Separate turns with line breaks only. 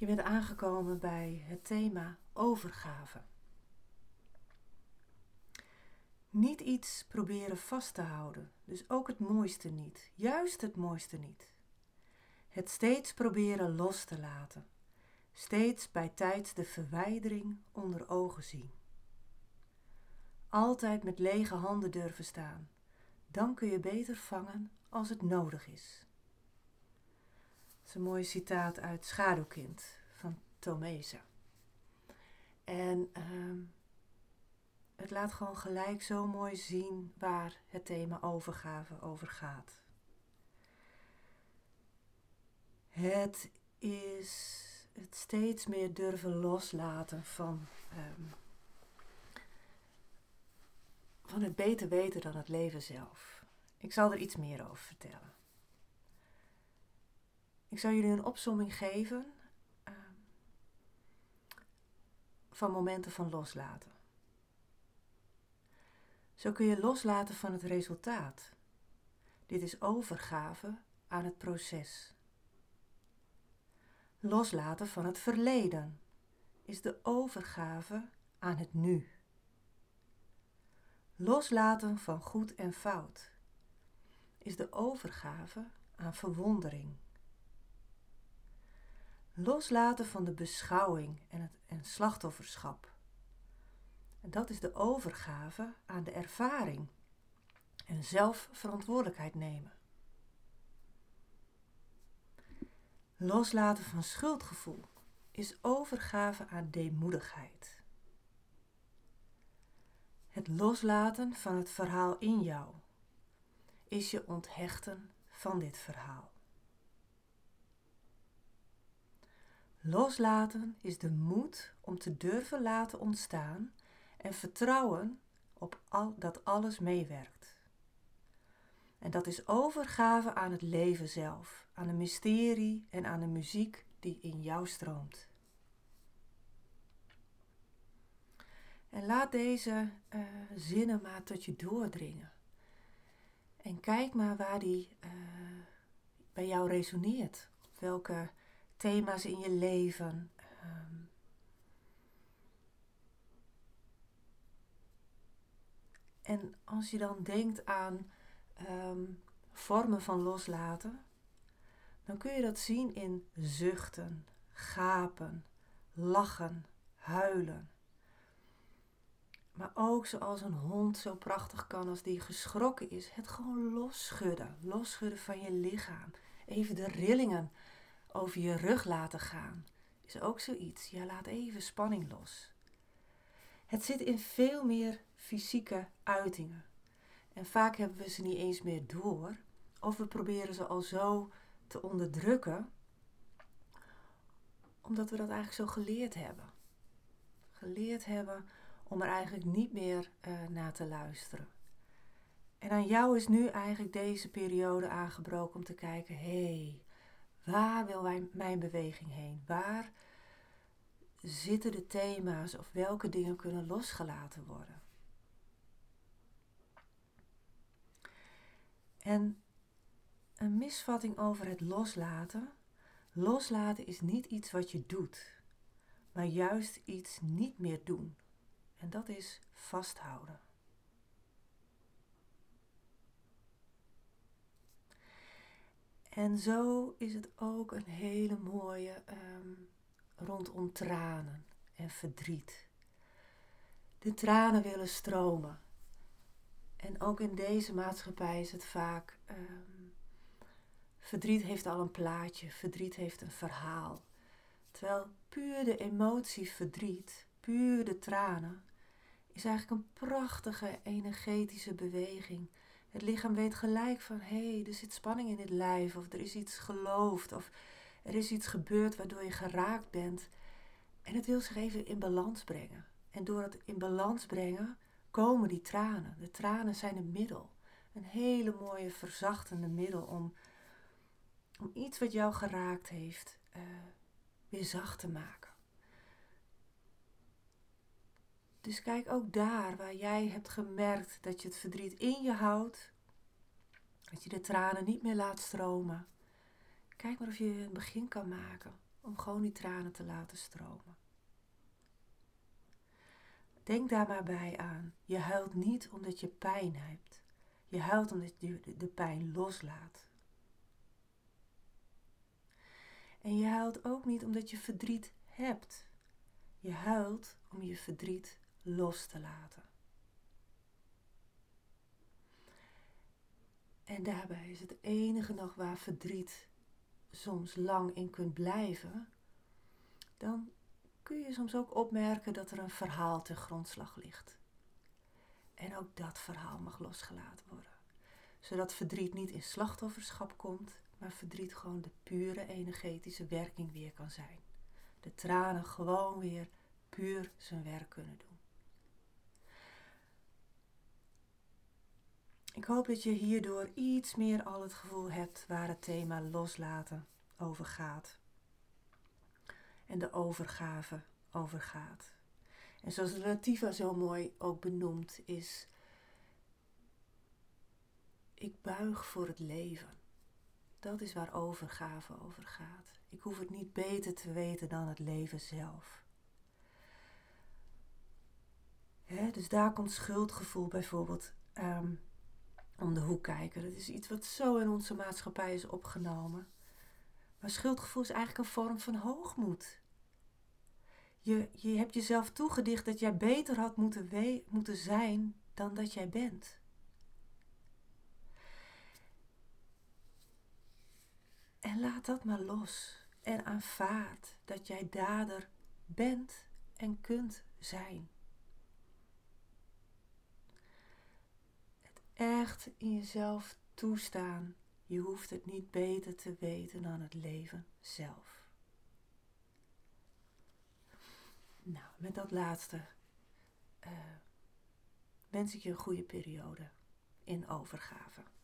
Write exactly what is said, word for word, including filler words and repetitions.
Je bent aangekomen bij het thema overgave. Niet iets proberen vast te houden, dus ook het mooiste niet, juist het mooiste niet. Het steeds proberen los te laten, steeds bij tijds de verwijdering onder ogen zien. Altijd met lege handen durven staan, dan kun je beter vangen als het nodig is. Dat is een mooi citaat uit Schaduwkind van Tomezen. En uh, het laat gewoon gelijk zo mooi zien waar het thema overgave over gaat. Het is het steeds meer durven loslaten van, um, van het beter weten dan het leven zelf. Ik zal er iets meer over vertellen. Ik zal jullie een opsomming geven uh, van momenten van loslaten. Zo kun je loslaten van het resultaat. Dit is overgave aan het proces. Loslaten van het verleden is de overgave aan het nu. Loslaten van goed en fout is de overgave aan verwondering. Loslaten van de beschouwing en het en slachtofferschap. En dat is de overgave aan de ervaring en zelf verantwoordelijkheid nemen. Loslaten van schuldgevoel is overgave aan deemoedigheid. Het loslaten van het verhaal in jou is je onthechten van dit verhaal. Loslaten is de moed om te durven laten ontstaan en vertrouwen op al, dat alles meewerkt. En dat is overgave aan het leven zelf, aan de mysterie en aan de muziek die in jou stroomt. En laat deze uh, zinnen maar tot je doordringen. En kijk maar waar die uh, bij jou resoneert. Welke thema's in je leven. Um, en als je dan denkt aan um, vormen van loslaten, dan kun je dat zien in zuchten, gapen, lachen, huilen. Maar ook zoals een hond zo prachtig kan als die geschrokken is, het gewoon losschudden, losschudden van je lichaam. Even de rillingen over je rug laten gaan, is ook zoiets. Ja, laat even spanning los. Het zit in veel meer fysieke uitingen. En vaak hebben we ze niet eens meer door, of we proberen ze al zo te onderdrukken, omdat we dat eigenlijk zo geleerd hebben. Geleerd hebben om er eigenlijk niet meer uh, naar te luisteren. En aan jou is nu eigenlijk deze periode aangebroken om te kijken, hé, hey, waar wil wij, mijn beweging heen? Waar zitten de thema's of welke dingen kunnen losgelaten worden? En een misvatting over het loslaten. Loslaten is niet iets wat je doet, maar juist iets niet meer doen. En dat is vasthouden. En zo is het ook een hele mooie um, rondom tranen en verdriet. De tranen willen stromen. En ook in deze maatschappij is het vaak, um, verdriet heeft al een plaatje, verdriet heeft een verhaal. Terwijl puur de emotie verdriet, puur de tranen, is eigenlijk een prachtige energetische beweging. Het lichaam weet gelijk van, hé, hey, er zit spanning in het lijf, of er is iets geloofd, of er is iets gebeurd waardoor je geraakt bent. En het wil zich even in balans brengen. En door het in balans brengen, komen die tranen. De tranen zijn een middel. Een hele mooie verzachtende middel om, om iets wat jou geraakt heeft, uh, weer zacht te maken. Dus kijk ook daar waar jij hebt gemerkt dat je het verdriet in je houdt. Dat je de tranen niet meer laat stromen. Kijk maar of je een begin kan maken om gewoon die tranen te laten stromen. Denk daar maar bij aan. Je huilt niet omdat je pijn hebt. Je huilt omdat je de pijn loslaat. En je huilt ook niet omdat je verdriet hebt. Je huilt om je verdriet los te laten. En daarbij is het enige nog waar verdriet soms lang in kunt blijven, dan kun je soms ook opmerken dat er een verhaal ten grondslag ligt. En ook dat verhaal mag losgelaten worden. Zodat verdriet niet in slachtofferschap komt, maar verdriet gewoon de pure energetische werking weer kan zijn. De tranen gewoon weer puur zijn werk kunnen doen. Ik hoop dat je hierdoor iets meer al het gevoel hebt waar het thema loslaten over gaat. En de overgave over gaat. En zoals Latifa zo mooi ook benoemt is, ik buig voor het leven. Dat is waar overgave over gaat. Ik hoef het niet beter te weten dan het leven zelf. He, dus daar komt schuldgevoel bijvoorbeeld um, om de hoek kijken. Dat is iets wat zo in onze maatschappij is opgenomen. Maar schuldgevoel is eigenlijk een vorm van hoogmoed. Je, je hebt jezelf toegedicht dat jij beter had moeten, we- moeten zijn dan dat jij bent. En laat dat maar los. En aanvaard dat jij dader bent en kunt zijn. Het echt in jezelf toestaan. Je hoeft het niet beter te weten dan het leven zelf. Nou, met dat laatste uh, wens ik je een goede periode in overgave.